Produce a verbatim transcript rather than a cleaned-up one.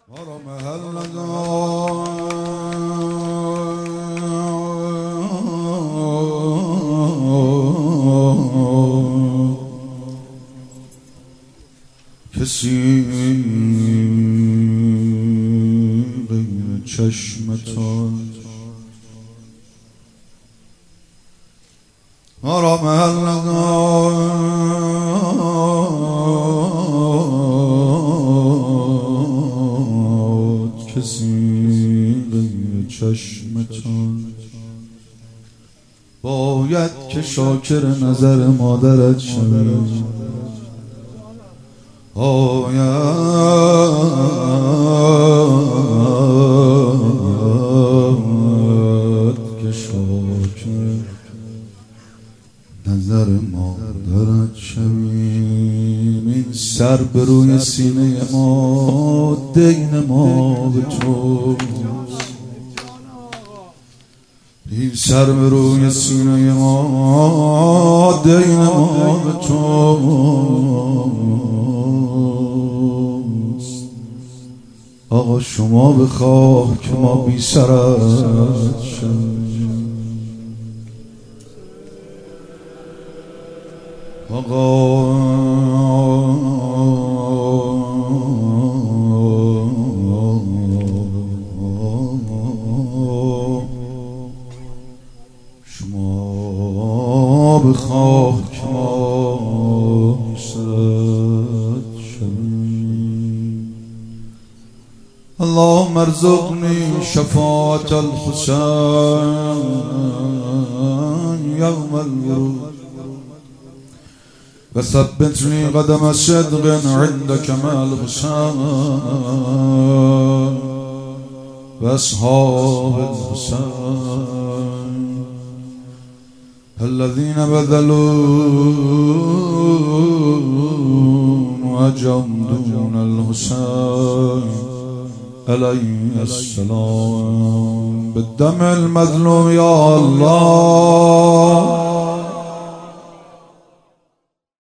کسی غیر چشمتان ما را محل نداد، کسی غیر چشمتان باید که شاکر نظر مادرت شوی، باید که شاکر نظر مادرت شوی. این سر به روی سینه ما دین ما به تو، این سر به روی سینه ما دین ما به تو. آقا شما بخواه که ما بی سرت شویم. آقا شما بخواه که ما بی سرت شویم. اللهم ارزقني شفاعة الحسين يوم الورود، وثبتني قدم صدق عندك مع الحسين وأصحاب الحسين الذين بذلوا وجندون الحسين عليه السلام بالدم المظلوم. يا الله